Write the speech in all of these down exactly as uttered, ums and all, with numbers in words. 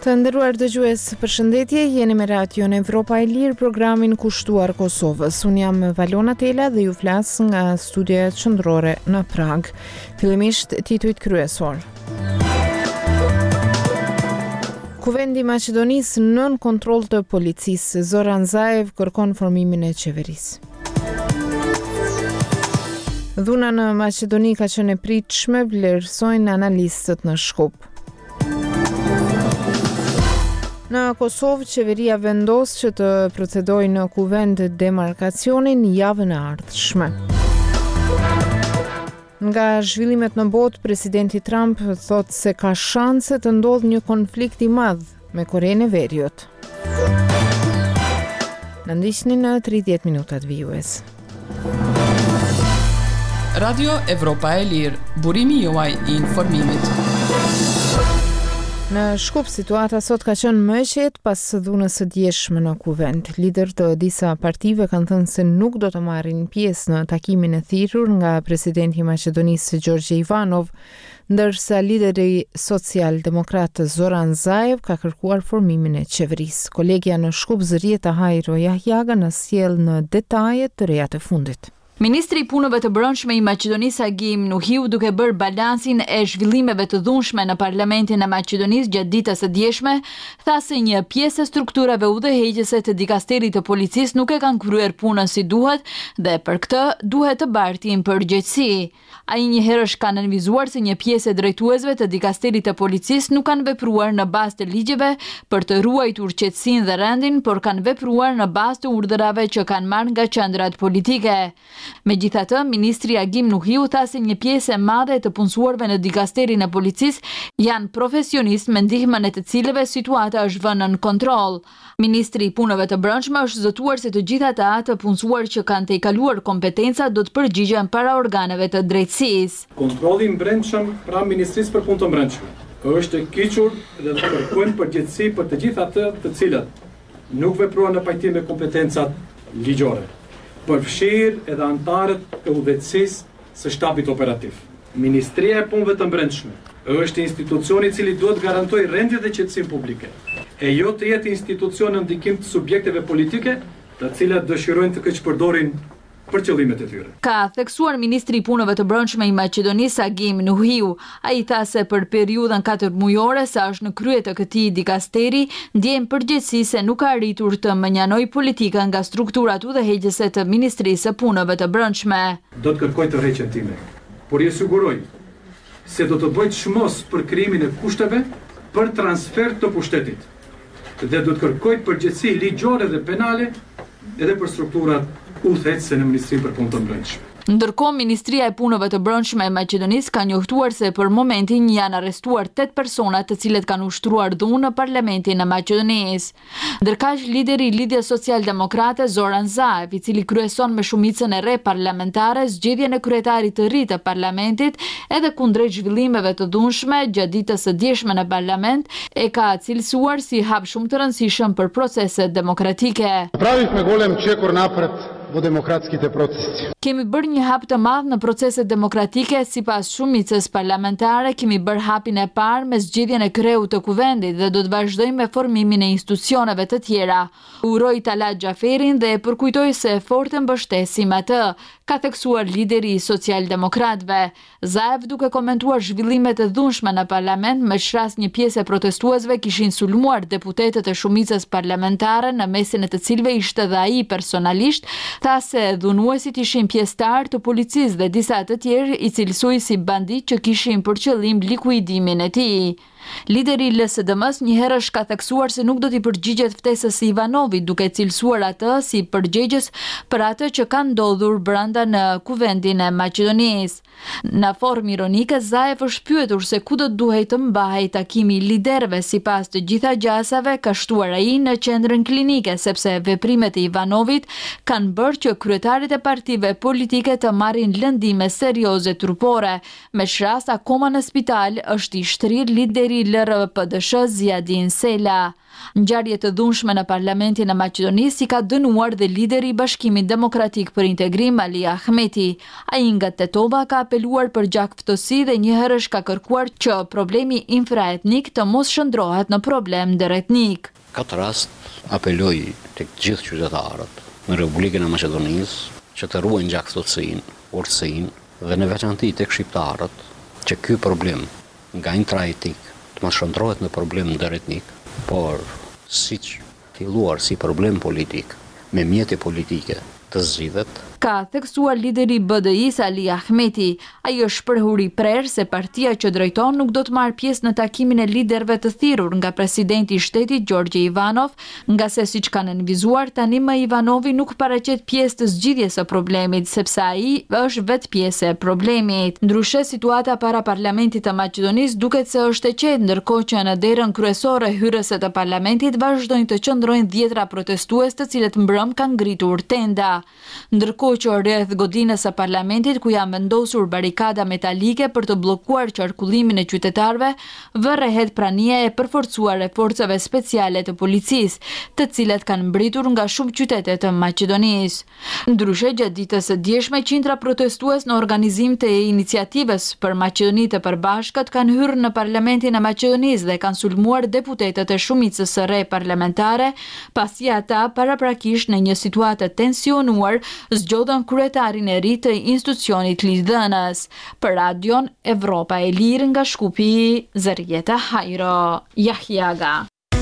Të nderuar dëgjues, përshëndetje, jeni me radion Evropa e Lirë, programin kushtuar Kosovës. Unë jam Valona Tela dhe ju flas nga studioja qendrore në Prag. Fillimisht titujt kryesor. Kuvendi i Maqedonisë nën kontroll të policisë. Zoran Zaev kërkon formimin e qeverisë. Dhuna në Maqedoni ka qenë e pritshme, vlerësojnë analistët në Shkup. Në Kosovë, qeveria vendos që të procedojë në kuvend demarkacionin javën e ardhshme. Nga zhvillimet në botë, presidenti Trump thot se ka shanse të ndodhë një konflikt i madh me Korenë e Veriut. Në ndiqni në tridhjetë minutat vijues. Radio Evropa e Lirë, burimi juaj i informimit. Në Shkup, situata sot ka qenë më e qetë pas dhunës së djeshme në kuvend. Lider të disa partive kanë thënë se nuk do të marrin pjesë në takimin e thirrur nga presidenti i Maqedonisë Gjorgje Ivanov, ndërsa lideri social-demokrat Zoran Zaev ka kërkuar formimin e qeverisë. Kolegja në Shkup Zërieta Hajro Jahjaga na sjell në detajet të reja të fundit. Ministri i punëve të brendshme i Maqedonisë Agim Nuhiu, duke bërë balansin e zhvillimeve të dhunshme në Parlamentin e Maqedonisë gjatë ditës së djeshme, tha se një pjesë e strukturave udhëheqëse të dikasterit të policisë nuk e kanë kryer punën si duhet dhe për këtë duhet të bartin përgjegjësi. Ai njëherësh ka nënvizuar se një pjesë e drejtuesve të dikasterit të policisë nuk kanë vepruar në bazë të ligjeve për të ruajtur qetësinë dhe rendin, por kanë vepruar në bazë të urdhërave që kanë marrë nga qendrat politike. Megjithatë, ministri Agim Nuhiu tha se një pjesë e madhe e të punësuarve në dikasterin e policisë janë profesionistë me ndihmën e të cilëve situata është vënë në kontroll. Ministri i punëve të brendshme është zëtuar se të gjitha ata të punësuar që kanë tejkaluar kompetenca do të përgjigjen para organeve të drejtësisë. Kontrolli i brendshëm pranë Ministrisë për Punë të Brendshme është e kyçur dhe të kërkojnë përgjegjësi për të gjithë ato të cilët nuk veprojnë në pajtim me kompetencat ligjore, përfshirë edhe antarët e udhëheqësisë së shtabit operativ. Ministria e Punëve të Brendshme është institucioni i cili duhet garantojë renditje dhe qetësinë publike, e jo të jetë institucion në ndikim të subjekteve politike, të cilat dëshirojnë të keqpërdorin për qëllimet e tyre. Ka theksuar ministri i punëve të brendshme i Maqedonisë Agim Nuhiu. Ai tha se për periudhën katër mujore sa është në krye të këtij dikasteri, ndjen përgjegjësi se nuk ka arritur të menjanoj politika nga strukturat udhëheqëse të Ministrisë së Punëve të Brendshme. Do të kërkoj të rreqen time, por ju siguroj se do të bëj çmos për krijimin e kushteve për transfer të pushtetit. Dhe do të kërkoj përgjegjësi ligjore dhe penale edhe për strukturat udhëheqëse në Ministrinë për Punë të Brendshme. Ndërkohë, Ministria e Punëve të Brendshme e Maqedonisë ka njoftuar se për momentin janë arrestuar tetë persona të cilët kanë ushtruar dhunë në Parlamentin e Maqedonisë. Ndërkaq, lideri i Lidhjes Social-Demokrate Zoran Zaev, i cili kryeson me shumicën e re parlamentare zgjedhjen e kryetarit të ri të parlamentit edhe kundrejt zhvillimeve të dhunshme gjatë ditës së djeshme në parlament, e ka cilësuar si hap shumë të rëndësishëm për proceset demokratike. Pravihme golem qekur napred vo demokratskite procesi. Kemi bërë një hap të madh në proceset demokratike sipas shumicës parlamentare, kemi bërë hapin e parë me zgjedhjen e kreut të kuvendit dhe do të vazhdojmë me formimin e institucioneve të tjera. Uroj Talat Xhaferin dhe e përkujtoj se fortë mbështesim atë, ka theksuar lideri i social-demokratëve. Zaev, duke komentuar zhvillimet e dhunshme në parlament, me shras një pjesë e protestuesve kishin sulmuar deputetët e shumicës parlamentare, në mesin e të cilëve ishte dhe ai personalisht, tha se dhunuesit ishin pjesëtar të policisë dhe disa të tjerë i cilësoi si bandit që kishin për qëllim likuidimin e tij. Lideri i L S D M-s njëherësh ka theksuar se nuk do t'i përgjigjet ftesës së Ivanovit, duke cilësuar atë si përgjegjës për atë që ka ndodhur brenda në kuvendin e Maqedonisë. Në formë ironike, Zaev është pyetur se ku do të duhej të mbahej takimi i liderëve sipas të gjitha gjasave, ka shtuar ai në qendrën klinike, sepse veprimet e Ivanovit kanë bërë që kryetarit e partive politike të marrin lëndime serioze trupore. Me shras akoma në spital është i shtrirë lideri lideri L R P D S Ziadin Sela. Ngjarje të dhunshme në Parlamentin e Maqedonisë i ka dënuar dhe lideri i Bashkimit Demokratik për Integrim Ali Ahmeti. Ai nga Tetova ka apeluar për gjakftësi dhe njëherësh ka kërkuar që problemi infraetnik të mos shndrohet në problem ndëretnik. Këtë rast apeloj tek gjithë qytetarët në Republikën e Maqedonisë që të ruajnë gjakftësinë, urtësinë dhe në veçanti tek shqiptarët që ky problem nga intraetnik të mos shndrohet në problem ndëretnik, por siç filluar si problem politik me mjete politike të zgjidhet. Ka theksuar lideri B D I-s Ali Ahmeti. Ai është shprehur i prerë se partia që drejton nuk do të marrë pjesë në takimin e liderëve të thirrur nga presidenti i shtetit Gjorgje Ivanov, nga se siç kanë nënvizuar tani më Ivanovi nuk paraqet pjesë të zgjidhjes së problemit, sepse ai është vetë pjesë e problemit. Ndryshe, situata para parlamentit të Maqedonisë duket se është e qetë, ndërkohë që në derën kryesore hyrëse të parlamentit vazhdojnë të qëndrojnë dhjetra protestues, të cilët mbrëm kanë ngritur tenda. Ndërkohë që rreth godinës së parlamentit ku janë vendosur barikada metalike për të bllokuar qarkullimin e qytetarëve, vërrehet prania e përforcuar e forcave speciale të policisë, të cilat kanë mbritur nga shumë qytete të Maqedonisë. Ndryshe, gjatë ditës së djeshme, qindra protestues në organizim të iniciativës për Maqedoni të Përbashkët kanë hyrë në Parlamentin e Maqedonisë dhe kanë sulmuar deputetët e shumicës së re parlamentare, pasi ata paraprakisht në një situatë tensionuar zgjodhen kryetarin e ri të institucionit lidhënës. Për Radion Evropa e Lirë nga Shkupi, Zërjeta Hajro, Jahjaga.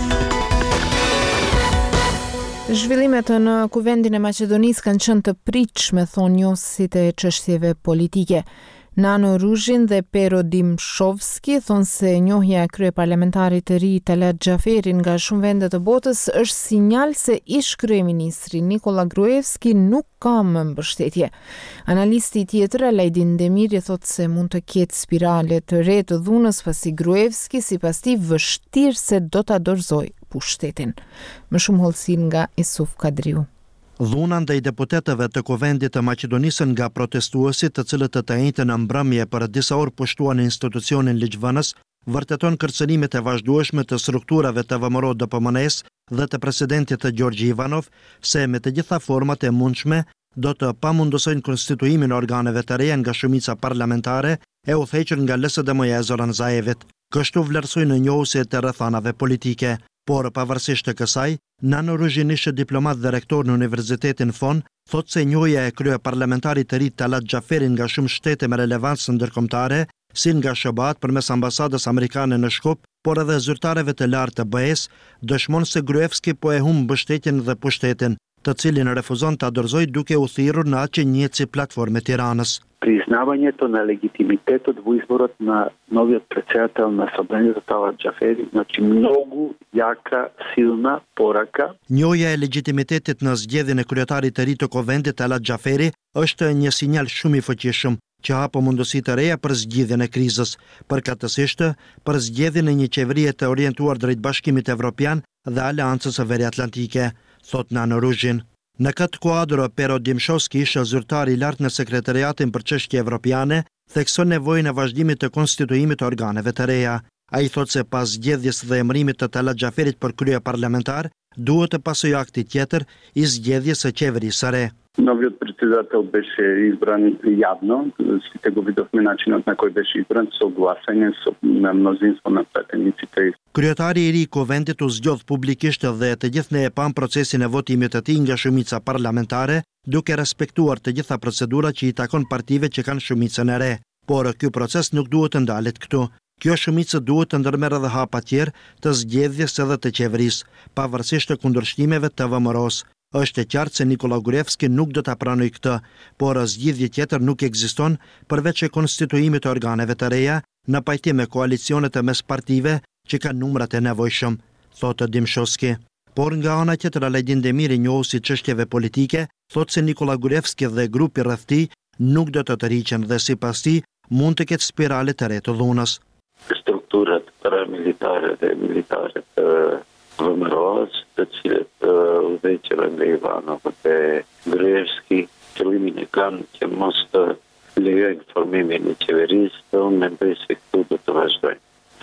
Zhvillimet në kuvendin e Maqedonisë kanë qenë të pritshme, thonë njohësit e çështjeve politike. Nano Ruzhin dhe Pero Dimshovski thonë se njohja e kryeparlamentarit të ri Talat Xhaferin nga shumë vende të botës është sinjal se ish kryeministri Nikola Gruevski nuk ka më mbështetje. Analisti tjetër Alajdin Demiri thotë se mund të ketë spirale të re të dhunës pasi Gruevski sipas tij vështirë se do ta dorëzojë pushtetin. Më shumë hollësi nga Isuf Kadriu. Dhuna ndaj deputetëve të kuvendit të Maqedonisë nga protestuesit, të cilët të njëjtën në mbrëmje për disa orë pushtuan institucionin ligjvënës, vërteton kërcënimet e vazhdueshme të strukturave të V M R O D P M N-s dhe të presidentit të Gjorgje Ivanov, se me të gjitha format e mundshme do të pamundosojnë konstituimin e organeve të reja nga shumica parlamentare e udhëhequr nga L S D M-ja e Zoran Zaevit. Kështu vlerësojnë në njohësit të rrethanave politike. Por pavarësisht të kësaj, Nano Ruzhin, ishte diplomat dhe rektor në Universitetin Fon, thotë se njohja e kryeparlamentarit të ri Talat Xhaferin nga shumë shtete me relevancë ndërkombëtare, si nga S B A T përmes ambasadës amerikane në Shkup, por edhe zyrtarëve të lartë të B E S, dëshmon se Gruevski po e humb mbështetjen dhe pushtetin, të cilin refuzon ta dorëzojë duke u thirrur në atë që njihet si platformë Tiranës. Признавањето на легитимитетот во изборот на новиот претседател на Собранието Талат Xhaferi, значи многу јака, силна порака. Njohja e legitimitetit në zgjedhjen e kryetarit të ri të kuvendit Talat Xhaferi është një sinjal shumë i fuqishëm që hap mundësi të reja për zgjidhjen e krizës, përkatësisht për zgjedhjen e një qeverie të orientuar drejt Bashkimit Evropian dhe Aleancës së Veriatlantike, thot Nano Ruzhin. Në këtë kuadër, Pero Dimshovski, ishte zyrtar i lartë në sekretariatin për çështje evropiane, thekson nevojën e vazhdimit të konstituimit të organeve të reja. Ai thotë se pas zgjedhjes dhe emërimit të Talat Xhaferit për kryeparlamentar, duhet të pasojë akti tjetër i zgjedhjes së qeverisë së re. Новиот председател беше избран јавно, сите го видовме начинот на кој беше избран со гласање со мнозинство на пратениците. Kryetari i ri i kuvendit u zgjodh publikisht dhe të gjithë ne e pam procesin e votimit të tij nga shumica parlamentare, duke respektuar të gjitha procedurat që i takon partive që kanë shumicën e re. Por ky proces nuk duhet të ndalet këtu. Kjo shumicë duhet të ndërmerrë edhe hapa tjerë të zgjedhjes edhe të qeverisë, pavarësisht të kundërshtimeve të V M R O-s. Është e qartë se Nikola Gruevski nuk do ta pranojë këtë, por zgjidhje tjetër nuk ekziston përveç e konstituimit të organeve të reja në pajtim me koalicionet e mes partive që kanë numrat e nevojshëm, thotë Dimshovski. Por nga ana tjetër, Alajdin Demiri, njohuesi çështjeve politike, thotë se Nikola Gruevski dhe grupi rreth tij nuk do të tërhiqen dhe sipas tij mund të ketë spirale të re të dhunës. Strukturat paramilitare dhe militare të V M R O-s, të cilët udhëheqën nga Ivanov dhe Gruevski, qëllimin e kanë që mos të lejojnë formimin e qeverisë, unë mendoj se këtu do të vazhdojnë.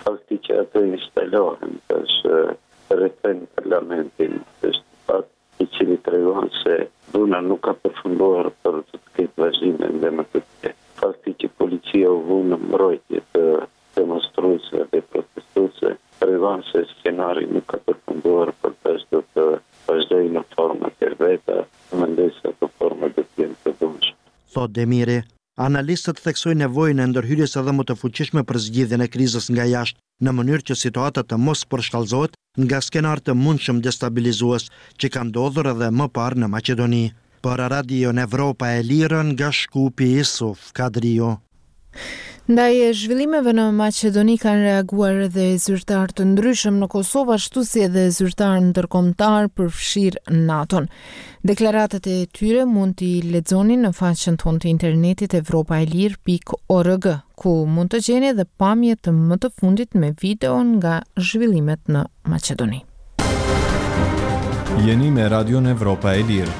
fakti që ato instalohen është rrethën parlamentin, është fakt i cili tregon se dhuna nuk ka përfunduar për të këtë vazhdime në demokrati. Fakti që policia u vu në mbrojtje të demonstruesve dhe protestuesve tregon se skenari nuk ka përfunduar për të ashtu të vazhdojë në format e veta, mendoj se ato forma do të jenë të dhunshme. Thot Demiri, analistët theksojnë nevojën e ndërhyrjes edhe më të fuqishme për zgjidhjen e krizës nga jashtë, në mënyrë që situata të mos përshkallëzohet nga skenar të mundshëm destabilizues që ka ndodhur edhe më parë në Maqedoni. Për Radio Evropa e Lirë nga Shkupi Isuf Kadrio. Ndaj zhvillimeve në Maqedoni kanë reaguar edhe zyrtar të ndryshëm në Kosovë, ashtu si edhe zyrtar ndërkombëtar përfshirë NATO-n. Deklaratat e tyre mund t'i lexoni në faqen tonë të internetit evropaelir pikë org, ku mund të gjeni edhe pamje të më të fundit me video nga zhvillimet në Maqedoni. Jeni me Radio Evropa e Lirë.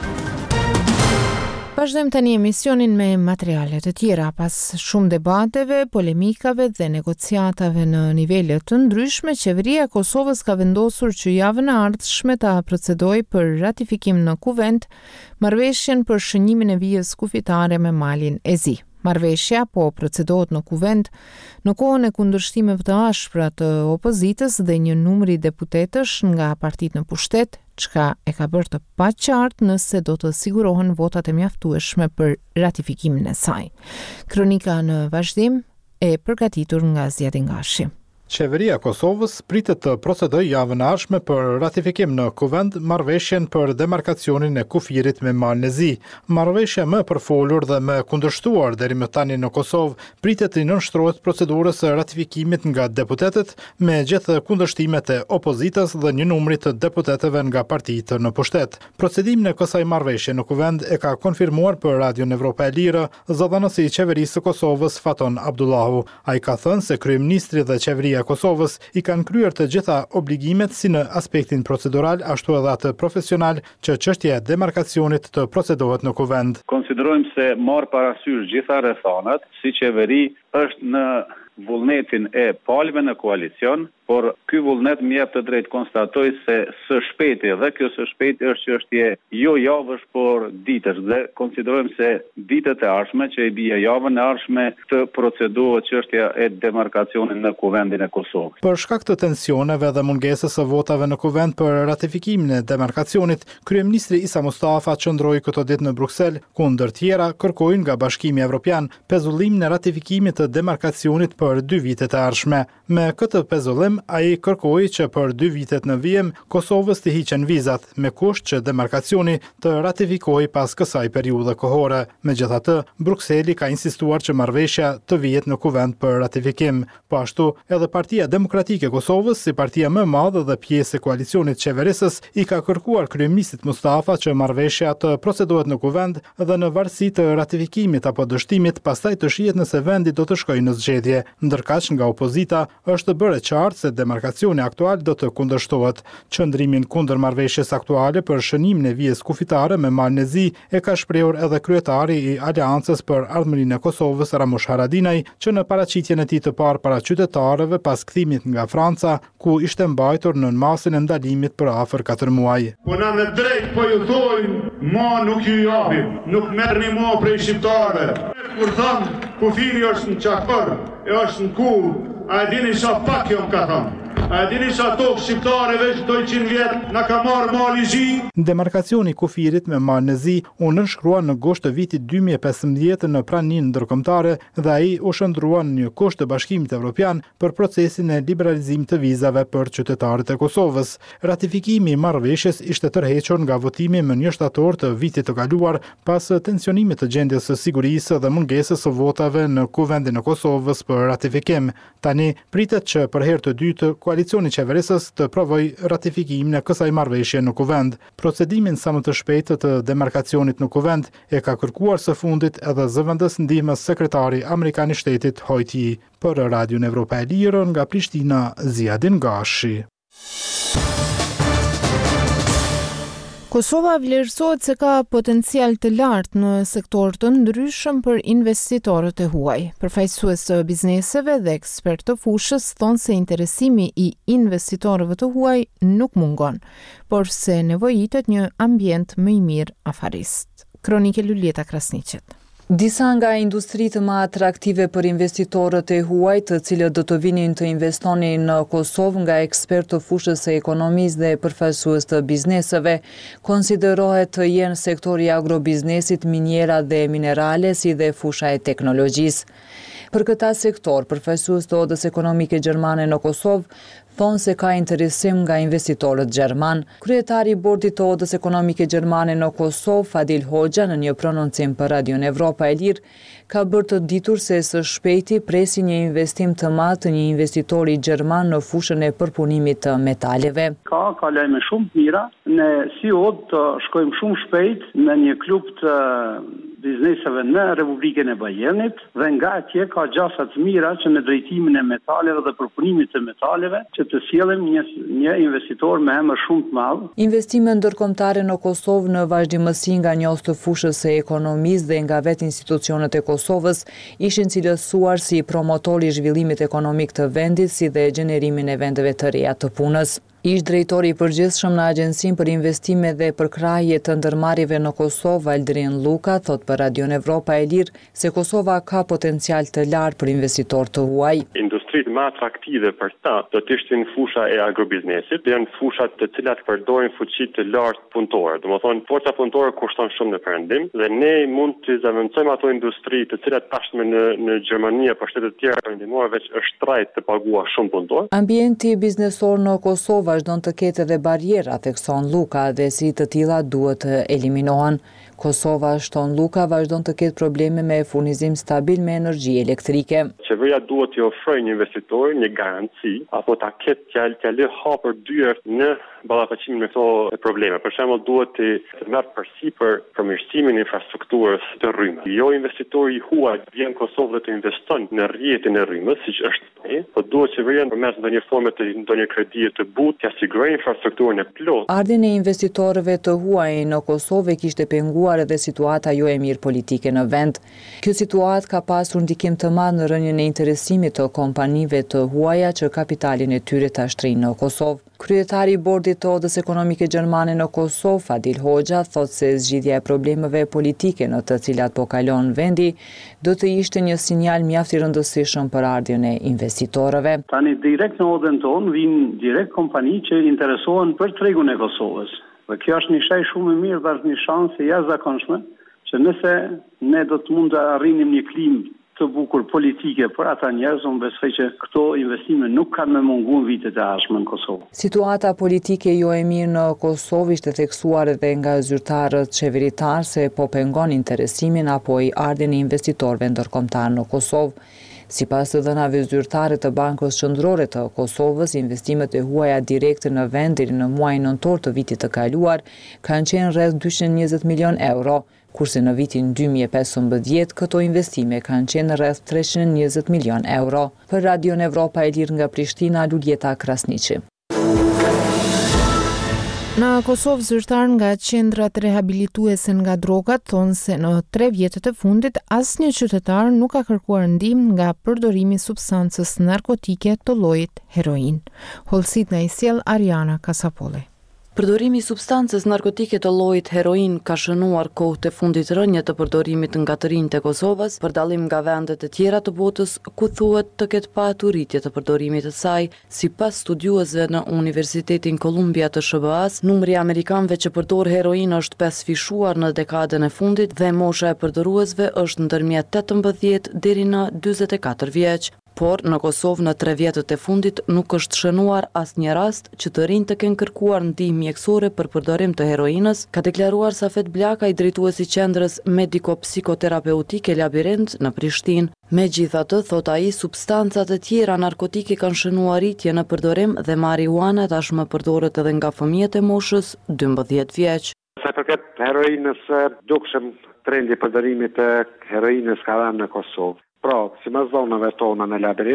Vazhdojmë tani emisionin me materiale të tjera. Pas shumë debateve, polemikave dhe negociatave në nivele të ndryshme, qeveria e Kosovës ka vendosur që javën e ardhshme ta procedojë për ratifikim në Kuvend marrëveshjen për shënimin e vijës kufitare me Malin e Zi. Marrëveshja po procedohet në Kuvend në kohën e kundërshtimeve të ashpra të opozitës dhe një numri deputetësh nga partitë në pushtet, çka e ka bërë të paqartë nëse do të sigurohen votat e mjaftueshme për ratifikimin e saj. Kronika në vazhdim e përgatitur nga Zjadin Gashi. Qeveria e Kosovës pritet të procedojë javën e ardhshme për ratifikim në Kuvend marrëveshjen për demarkacionin e kufirit me Malin e Zi. Marrëveshja më përfolur dhe më kundërshtuar deri më tani në Kosovë pritet të nënshtrohet procedurës së ratifikimit nga deputetët me gjithë kundërshtimet e opozitës dhe një numri të deputetëve nga partitë në pushtet. Procedimin e kësaj marrëveshje në Kuvend e ka konfirmuar për Radio Evropa e Lirë zëdhënësi i qeverisë së Kosovës Faton Abdullahu. Ai ka thënë se kryeministri dhe qeveria e Kosovës i kanë kryer të gjitha obligimet si në aspektin procedural ashtu edhe atë profesional që çështja e demarkacionit të procedohet në Kuvend. Konsiderojmë se marr parasysh gjitha rrethanat, si qeveri është në vullnetin e palëve në koalicion, por ky vullnet më jep të drejtë konstatoj se së shpejti dhe kjo së shpejti është çështje jo javësh por ditësh dhe konsiderojmë se ditët e ardhshme që i bie javën e ardhshme të procedohet çështja e demarkacionit në Kuvendin e Kosovës. Për shkak të tensioneve dhe mungesës së votave në Kuvend për ratifikimin e demarkacionit, kryeministri Isa Mustafa qëndroi këto ditë në Bruksel, ku ndër tjera kërkojnë nga Bashkimi Evropian pezullimin e ratifikimit të demarkacionit për dy vitet e ardhshme. Me këtë pezullim ai kërkoi që për dy vitet në vijim Kosovës të hiqen vizat, me kusht që demarkacioni të ratifikojë pas kësaj periudhe kohore. Megjithatë, Brukseli ka insistuar që marrëveshja të vihet në Kuvend për ratifikim. Po ashtu, edhe Partia Demokratike e Kosovës, si partia më e madhe dhe pjesë e koalicionit qeverisës, i ka kërkuar kryeministit Mustafa që marrëveshja të procedohet në Kuvend dhe në varësi të ratifikimit apo dështimit, pastaj të shihet nëse vendi do të shkojë në zgjedhje. Ndërkaq nga opozita është bërë qartë se demarkacioni aktual do të kundërshtohet. Qëndrimin kundër marrëveshjes aktuale për shënimin e vijës kufitare me Malin e Zi e ka shprehur edhe kryetari i Aleancës për Ardhmërinë e Kosovës Ramush Haradinaj, që në paraqitjen e tij të parë para qytetarëve pas kthimit nga Franca, ku ishte mbajtur në masin e ndalimit për afër katër muaj. Po na me drejt po ju thojnë, ma nuk ju japim, nuk merrni mo prej shqiptarëve. Kur thon kufiri është në çakor, e është në kur, a e dini sa pak jo më ka thënë. A e dini sa tokë shqiptare veç njëqind vjet na ka marrë Mali i Zi? Demarkacioni i kufirit me Malin e Zi u nënshkrua në gusht të vitit dy mijë e pesëmbëdhjetë në praninë ndërkombëtare dhe ai u shndrua në një kusht të Bashkimit Evropian për procesin e liberalizimit të vizave për qytetarët e Kosovës. Ratifikimi i marrëveshjes ishte tërhequr nga votimi më një shtator të vitit të kaluar pas tensionimit të gjendjes së sigurisë dhe mungesës së votave në Kuvendin e Kosovës për ratifikim. Tani pritet që për herë të dytë koalicioni qeverisës të provoj ratifikimin e kësaj marrëveshje në Kuvend. Procedimin sa më të shpejtë të demarkacionit në Kuvend e ka kërkuar së fundit edhe zëvendës ndihmës sekretari amerikan i shtetit Hojti. Për Radio Evropa e Lirë nga Prishtina, Zjadin Gashi. Kosova vlerësohet se ka potencial të lartë në sektor të ndryshëm për investitorët e huaj. Përfaqësues të bizneseve dhe ekspert të fushës thonë se interesimi i investitorëve të huaj nuk mungon, por se nevojitet një ambient më i mirë afarist. Kronike Lulieta Krasniqet. Disa nga industritë më atraktive për investitorët e huaj, të cilët do të vinin të investonin në Kosovë nga ekspertë të fushës së ekonomisë dhe përfaqësues të bizneseve, konsiderohet të jenë sektori agrobiznesit, miniera dhe minerale, si dhe fusha e teknologjisë. Për këta sektor, përfaqësues të Odës Ekonomike Gjermane në Kosovë thonë se ka interesim nga investitorët gjerman. Kryetari i bordit të Odës Ekonomike Gjermane në Kosovë, Fadil Hoxha, në një prononcim për Radion Evropa e Lirë, ka bërë të ditur se së shpejti presi një investim të madh të një investitori gjerman në fushën e përpunimit të metaleve. Ka ka lajme shumë mira, ne si Odë të shkojmë shumë shpejt në një klub të bizneseve në Republikën e Bajernit dhe nga atje ka gjasa të mira që në drejtimin e metaleve dhe përpunimit të metaleve që të sjellim një, një investitor me emër shumë të madh. Investime ndërkombëtare në Kosovë në vazhdimësi nga njohës të fushës së ekonomisë dhe nga vetë institucionet e Kosovës ishin cilësuar si promotor i zhvillimit ekonomik të vendit si dhe gjenerimin e vendeve të reja të punës. Ish drejtori i përgjithshëm në Agjencinë për Investime dhe Përkrahje të Ndërmarrjeve në Kosovë, Aldrin Luka, thot për Radion Evropa e Lirë se Kosova ka potencial të lartë për investitor të huaj. Industritë më atraktive për ta do të ishin fusha e agrobiznesit, dhe janë fushat të cilat përdorin fuqi të lartë punëtore. Domethënë, forca punëtore kushton shumë në perëndim dhe ne mund të zëvendësojmë ato industri të cilat tashmë në në Gjermani apo shtete të tjera perëndimore veç është trajt të paguar shumë punëtor. Ambienti biznesor në Kosovë vazhdon të ketë edhe barjera, thekson Luka, dhe si të tilla duhet të eliminohen. Kosova, shton Luka, vazhdon të ketë probleme me furnizim stabil me energji elektrike. Qeveria duhet t'i ofrojë një investitor një garanci apo ta ketë t'ja t'ja lë hapur dyert në ballafaqimin me këto probleme. Për shembull, duhet të merret përsipër përmirësimin e infrastrukturës të rrymës. Jo investitori i huaj vjen në Kosovë dhe të investon në rrjetin e rrymës, siç është ai, por duhet qeveria përmes ndonjë forme të ndonjë kredie të butë t'i sigurojë infrastrukturën e plotë. Ardhin e investitorëve të huaj në Kosovë kishte penguar edhe situata jo e mirë politike në vend. Kjo situatë ka pasur ndikim të madh në rënien e interesimit të kompanive të huaja që kapitalin e tyre ta shtrinë në Kosovë. Kryetari i bordit të Odës Ekonomike Gjermane në Kosovë, Fadil Hoxha, thot se zgjidhja e problemeve politike në të cilat po kalon vendi do të ishte një sinjal mjaft i rëndësishëm për ardhjen e investitorëve. Tani direkt në Odën tonë vijnë direkt kompani që interesohen për tregun e Kosovës. Dhe kjo është një shaj shumë e mirë dhe është një shansë e jashtëzakonshme që nëse ne do të mund të arrinim një klimë të bukur politike për ata njerëz, unë besoj që këto investime nuk kanë me mungu në vitet e ardhshme në Kosovë. Situata politike jo e mirë në Kosovë ishte theksuar edhe nga zyrtarët qeveritar se po pengon interesimin apo i ardhjen e investitorëve ndërkombëtar në Kosovë. Sipas të dhënave zyrtare të Bankës Qendrore të Kosovës, investimet e huaja direkte në vend deri në muajin nëntor të vitit të kaluar kanë qenë rreth dyqind e njëzet milion euro, kurse në vitin dy mijë e pesëmbëdhjetë këto investime kanë qenë rreth treqind e njëzet milion euro. Për Radion Evropa e Lirë nga Prishtina, Lulieta Krasniqi. Në Kosovë, zyrtar nga qendrat rehabilituese nga drogat thonë se në tre vjetët e fundit asnjë qytetar nuk ka kërkuar ndihmë nga përdorimi i substancës narkotike të llojit heroin. Hollësit nga i sjell Ariana Kasapolli. Përdorimi i substancës narkotike të llojit heroin ka shënuar kohët e fundit rënje të përdorimit nga të rinjtë e Kosovës, për dallim nga vendet e tjera të botës ku thuhet të ketë patur rritje të përdorimit të saj. Sipas studiuesve në Universitetin Columbia të S B A-s, numri i amerikanëve që përdor heroin është pesëfishuar në dekadën e fundit dhe mosha e përdoruesve është ndërmjet tetëmbëdhjetë deri në dyzet e katër vjeç. Por në Kosovë në tre vjetët e fundit nuk është shënuar asnjë rast që të rinjtë të kenë kërkuar ndihmë mjekësore për përdorim të heroinës, ka deklaruar Safet Blaka, i drejtuesi qendrës mediko-psikoterapeutike Labirint në Prishtinë. Megjithatë, thot ai, substancat e tjera narkotike kanë shënuar rritje në përdorim dhe marijuana tashmë përdoret edhe nga fëmijët e moshës dymbëdhjetë vjeç. Sa përket heroinës, dukshëm trendi i përdorimit të heroinës ka dhënë në Kosovë. Pra, si më zonave tona në Labirint,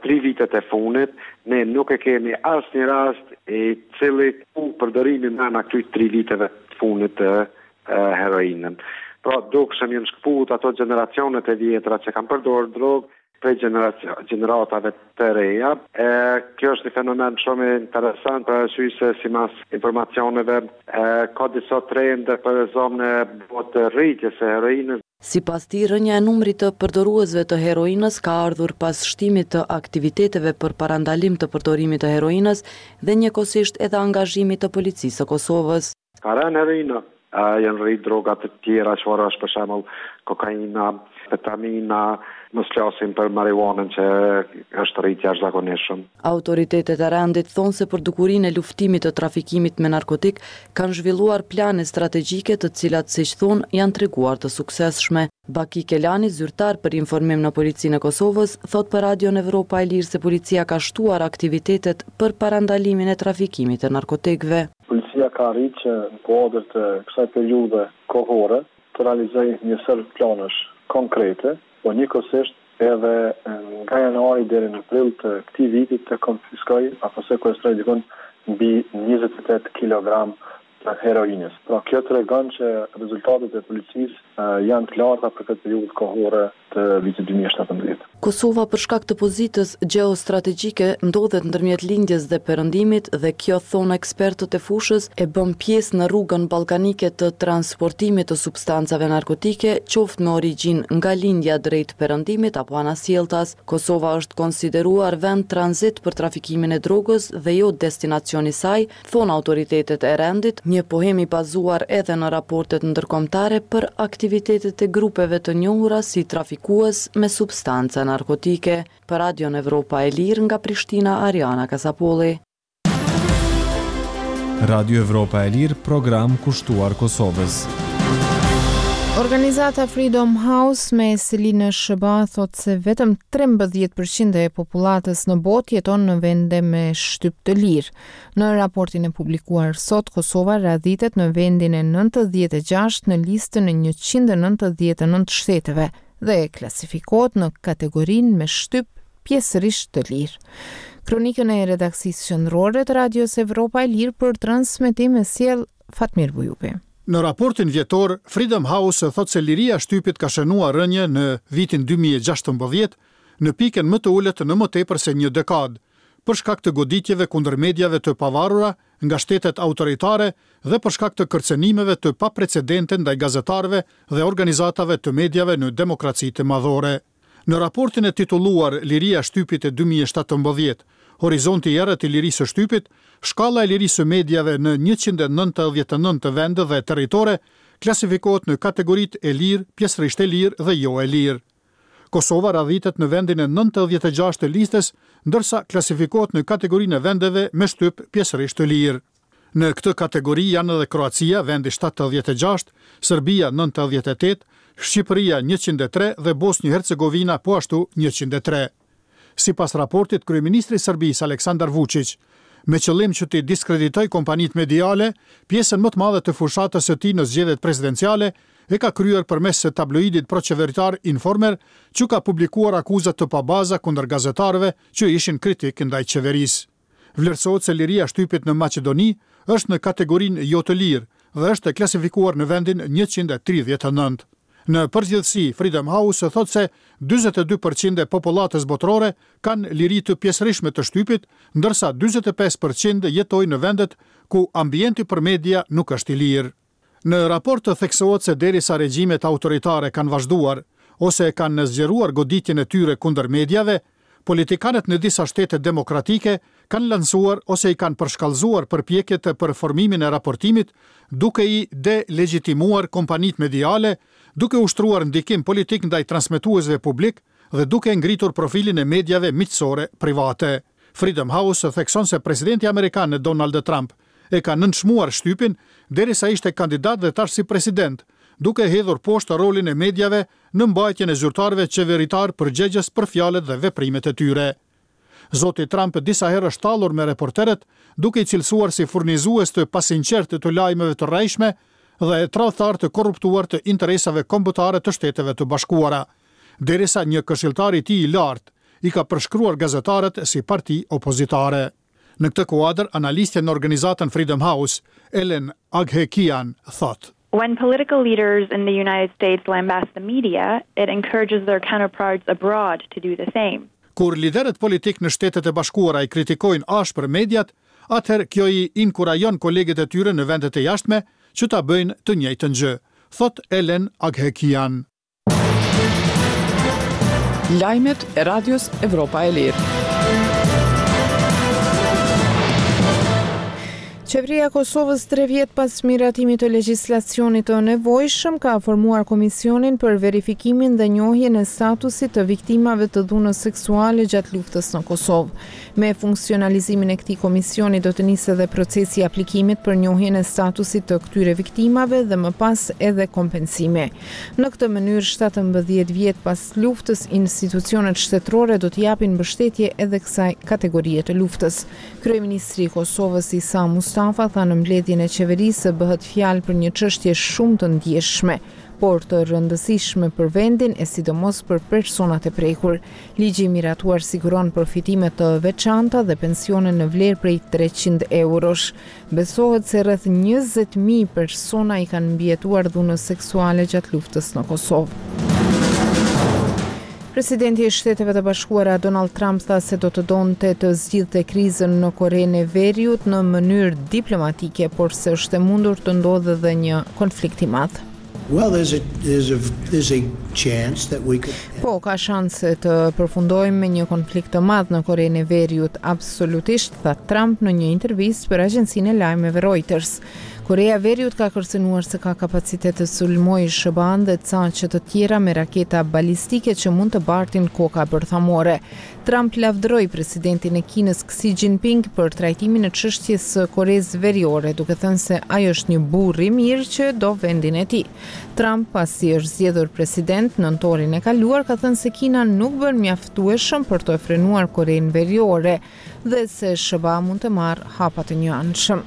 tri vitet e funit, ne nuk e kemi asë një rast i cili u përdorimin në në këtyre tri viteve të funit të uh, heroinën. Pra, dukshëm jenë shkëput ato generacionet e vjetra që kanë përdorur drogë prej gjeneratave të reja. E, kjo është një fenomen shumë interesant për arsye se sipas informacioneve e, ka disa trende për zonë botë rritjes së heroinës. Sipas tij, rënja e numrit të përdoruesve të heroinës ka ardhur pas shtimit të aktiviteteve për parandalim të përdorimit të heroinës dhe njëkohësisht edhe angazhimit të policisë së Kosovës. Ka rënë heroina, janë rritë drogat të tjera, çfarë është për shembull kokaina, amfetamina, mos flasim për marijuanën që është rritje jashtëzakonishëm. Autoritetet e rendit thonë se për dukurinë e luftimit të trafikimit me narkotik kanë zhvilluar plane strategjike të cilat, siç thonë, janë treguar të suksesshme. Baki Kelani, zyrtar për informim në Policinë e Kosovës, thot për Radion Evropa e Lirë se policia ka shtuar aktivitetet për parandalimin e trafikimit të narkotikëve. Policia ka arritur që në kuadër të kësaj periudhe kohore të realizojë një sër planësh konkrete, po njëkohësisht edhe nga janari deri në prill të këtij viti të konfiskoj apo sekuestroj dikon mbi njëzet e tetë kilogram të heroinës. Pra kjo tregon që rezultatet e policisë uh, janë të larta për këtë periudhë kohore të vitit dy mijë e shtatëmbëdhjetë. Kosova për shkak të pozitës gjeostrategjike ndodhet ndërmjet lindjes dhe perëndimit dhe kjo, thonë ekspertët e fushës, e bën pjesë në rrugën ballkanike të transportimit të substancave narkotike, qoftë me origjinë nga lindja drejt perëndimit apo anasjelltas. Kosova është konsideruar vend tranzit për trafikimin e drogës dhe jo destinacioni i saj, thonë autoritetet e rendit, një pohem i bazuar edhe në raportet ndërkombëtare për aktivitetet e grupeve të njohura si trafikues me substanca narkotike. Për Radion Evropa e Lirë nga Prishtina, Ariana Kasapolli. Radio Evropa e Lirë, program kushtuar Kosovës. Organizata Freedom House me Selinë Shëba thot se vetëm trembëdhjetë përqind e popullatës në botë jeton në vende me shtyp të lirë. Në raportin e publikuar sot, Kosova radhitet në vendin e nëntëdhjetë e gjashtë në listën e njëqind e nëntëdhjetë e nëntë shteteve dhe klasifikohet në kategorinë me shtyp pjesërisht të lirë. Kronikën e redaksisë qendrore të Radios Evropa e Lirë për transmetim e sjell Fatmir Bujupi. Në raportin vjetor, Freedom House thot se liria shtypit ka shënuar rënje në vitin dy mijë e gjashtëmbëdhjetë në pikën më të ulët në më tepër se një dekadë, për shkak të goditjeve kundër mediave të pavarura nga shtetet autoritare dhe për shkak të kërcenimeve të paprecedente ndaj gazetarëve dhe organizatave të mediave në demokracitë madhore. Në raportin e titulluar Liria shtypit e dy mijë e shtatëmbëdhjetë, horizonti i errët i lirisë së shtypit, shkalla e lirisë së medjave në njëqind e nëntëdhjetë e nëntë vende dhe territore klasifikohet në kategoritë e lirë, pjesërisht e lirë dhe jo e lirë. Kosova radhitet në vendin e nëntëdhjetë e gjashtë të listës, ndërsa klasifikohet në kategorinë e vendeve me shtyp pjesërisht të lirë. Në këtë kategori janë edhe Kroacia, vendi shtatëdhjetë e gjashtë, Serbia nëntëdhjetë e tetë, Shqipëria njëqind e tre dhe Bosnjë-Hercegovina po ashtu njëqind e tre. Sipas raportit, kryeministri i Serbisë Aleksandar Vučić, me qëllim që të diskreditoj kompanitë mediale, pjesën më të madhe të fushatës së tij në zgjedhjet presidenciale e ka kryer përmes së tabloidit proqeveritar Informer, që ka publikuar akuzat të pabaza kundër gazetarëve që ishin kritik ndaj qeverisë. Vlerësohet se liria shtypit në Maqedoni është në kategorinë jo të lirë dhe është klasifikuar në vendin njëqind e tridhjetë e nëntë. Në përgjithësi, Freedom House thot se dyzet e dy përqind e popullatës botërore kanë liri të pjesërishme të shtypit, ndërsa dyzet e pesë përqind jetojnë në vendet ku ambienti për media nuk është i lirë. Në raport të theksohet se derisa regjimet autoritare kanë vazhduar ose kanë zgjeruar goditjen e tyre kundër mediave, politikanët në disa shtete demokratike kanë lansuar ose i kanë përshkallëzuar përpjekjet për formimin e raportimit, duke i delegitimuar kompanitë mediale, duke ushtruar ndikim politik ndaj transmetuesve publik dhe duke ngritur profilin e mediave miqësore private. Freedom House thekson se presidenti amerikan Donald Trump e ka nënçmuar shtypin derisa ishte kandidat dhe tash si president, duke hedhur poshtë rolin e mediave në mbajtjen e zyrtarëve qeveritar përgjegjës për fjalët dhe veprimet e tyre. Zoti Trump disa herë është tallur me reporterët, duke i cilësuar si furnizues të pasinqertë të lajmeve të rrejshme dhe tradhtar të korruptuar të interesave kombëtare të Shteteve të Bashkuara, derisa një këshilltar i tij i lartë, i ka përshkruar gazetarët si parti opozitare. Në këtë kuadër, analistja në organizatën Freedom House, Ellen Aghekian, thotë: When political leaders in the United States lambast the media, it encourages their counterparts abroad to do the same. Kur liderët politik në Shtetet e Bashkuara i kritikojnë ashpër mediat, atëherë kjo i inkurajon kolegët e tyre në vendet e jashtme që ta bëjnë të njëjtën gjë, thot Ellen Aghekian. Lajmet e Radios Evropa e Lirë. Qeveria e Kosovës tre vjet pas miratimit të legjislacionit të nevojshëm ka formuar komisionin për verifikimin dhe njohjen e statusit të viktimave të dhunës seksuale gjatë luftës në Kosovë. Me funksionalizimin e këtij komisioni do të nisë edhe procesi i aplikimit për njohjen e statusit të këtyre viktimave dhe më pas edhe kompensime. Në këtë mënyrë, shtatëmbëdhjetë vjet pas luftës, institucionet shtetërore do të japin mbështetje edhe kësaj kategorie të luftës. Kryeministri i Kosovës Isa Mustafa tha në mbledhjen e qeverisë se bëhet fjalë për një çështje shumë të ndjeshme, por të rëndësishme për vendin e sidomos për personat e prekur. Ligji i miratuar siguron përfitime të veçanta dhe pensione në vlerë prej treqind eurosh. Besohet se rreth njëzet mijë persona i kanë mbijetuar dhunës seksuale gjatë luftës në Kosovë. Presidenti i Shteteve të Bashkuara Donald Trump tha se do të donte të zgjidhte krizën në Korenë e Veriut në mënyrë diplomatike, por se është e mundur të ndodhë edhe një konflikt i madh. Well, there's a, there's a, there's a chance that we could... Po, ka shanse të përfundojmë me një konflikt të madh në Korenë e Veriut, absolutisht, tha Trump në një intervistë për agjencinë e lajmeve Reuters. Korea e Veriut ka kërcënuar se ka kapacitet të sulmojë Shëban dhe caqe të tjera me raketa balistike që mund të bartin koka bërthamore. Trump lavdëroi presidentin e Kinës Xi Jinping për trajtimin e çështjes së Koresë Veriore, duke thënë se ai është një burr i mirë që do vendin e tij. Trump, pasi është zgjedhur president nëntorin e kaluar, ka thënë se Kina nuk bën mjaftueshëm për të frenuar Korenë Veriore dhe se Shëba mund të marrë hapa të njëanshëm.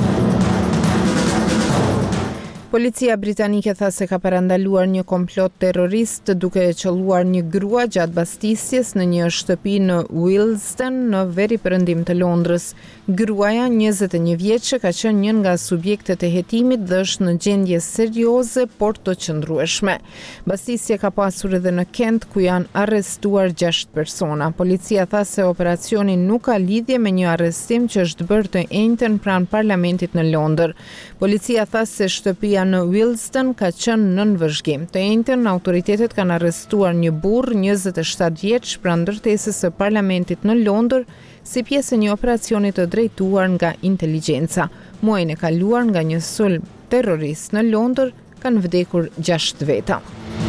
Policia britanike tha se ka parandaluar një komplot terrorist duke qelluar një grua gjatë bastisjes në një shtëpi në Willesden në veri perëndim të Londrës. Gruaja, njëzet e një vjeçë, ka qenë një nga subjektet e hetimit dhe është në gjendje serioze por të qëndrueshme. Bastisja ka pasur edhe në Kent ku janë arrestuar gjashtë persona. Policia tha se operacioni nuk ka lidhje me një arrestim që është bërë të njëjtën pranë parlamentit në Londër. Policia tha se shtëpia në Willesden ka qenë nën vëzhgim. Të njëjtën, autoritetet kanë arrestuar një burr njëzet e shtatë vjeç pranë ndërtesës së parlamentit në Londër si pjesë e një operacioni të drejtuar nga inteligjenca. Muajin e kaluar nga një sulm terrorist në Londër kanë vdekur gjashtë veta.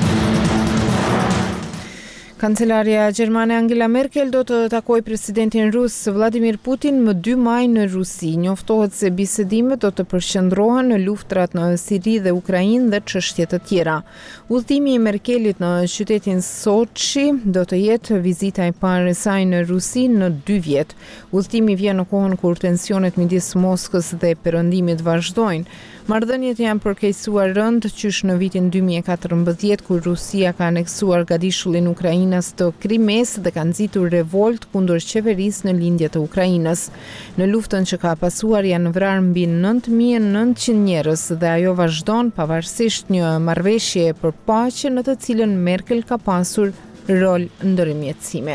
Kancelaria gjermane Angela Merkel do të takojë presidentin rus Vladimir Putin më dy maj në Rusi. Njoftohet se bisedimet do të përqendrohen në luftrat në Siri dhe Ukrainë dhe çështje të tjera. Udhëtimi i Merkelit në qytetin Sochi do të jetë vizita e parë e saj në Rusi në dy vjet. Udhëtimi vjen në kohën kur tensionet midis Moskës dhe Perëndimit vazhdojnë. Marrëdhëniet janë përkeqësuar rënd qysh në vitin dy mijë e katërmbëdhjetë kur Rusia ka aneksuar gadishullin Ukrainas të Krimes dhe ka nxitur revolt kundër qeverisë në lindje të Ukrainës. Në luftën që ka pasuar janë vrarë mbi nëntë mijë e nëntëqind njerëz dhe ajo vazhdon pavarësisht një marrëveshje për paqe në të cilën Merkel ka pasur rol ndërmjetësime.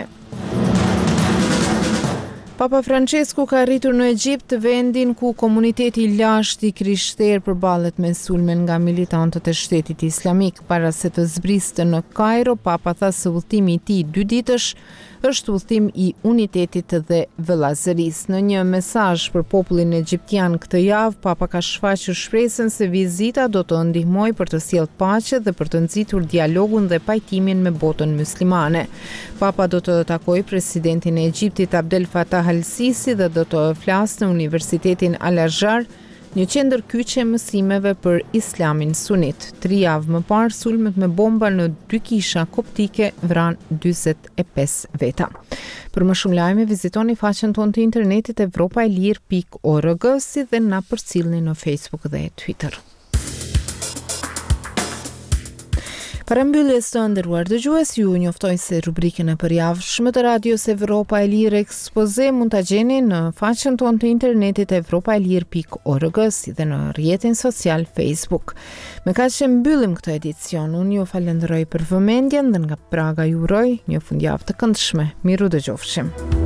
Papa Francesku ka arritur në Egjipt, vendin ku komuniteti i lashtë i krishterë përballet me sulme nga militantët e Shtetit Islamik. Para se të zbriste në Kairo, Papa tha se udhëtimi i tij dy ditësh është udhëtim i unitetit dhe vëllazërisë. Në një mesazh për popullin egjiptian këtë javë, Papa ka shfaqur shpresën se vizita do të ndihmojë për të sjellë paqe dhe për të nxitur dialogun dhe pajtimin me botën muslimane. Papa do të takojë presidentin e Egjiptit Abdel Fattah al-Sisi dhe do të flasë në Universitetin Al-Azhar, një qendër kyçe mësimeve për Islamin sunit. Tri javë më parë, sulmet me bomba në dy kisha koptike vran dyzet e pesë veta. Për më shumë lajme, vizitoni faqen tonë të internetit evropaelir pikë org, si dhe na përcillni në Facebook dhe Twitter. Para mbylljes të nderuar dëgjues, ju njoftoj se rubrikën e përjavshme të Radios Evropa e Lirë ekspoze mund ta gjeni në faqen tonë të internetit evropaelir pikë org si dhe në rrjetin social Facebook. Me kaq që mbyllim këtë edicion, unë ju falenderoj për vëmendjen dhe nga Praga ju uroj një fundjavë të këndshme. Miru dëgjofshim.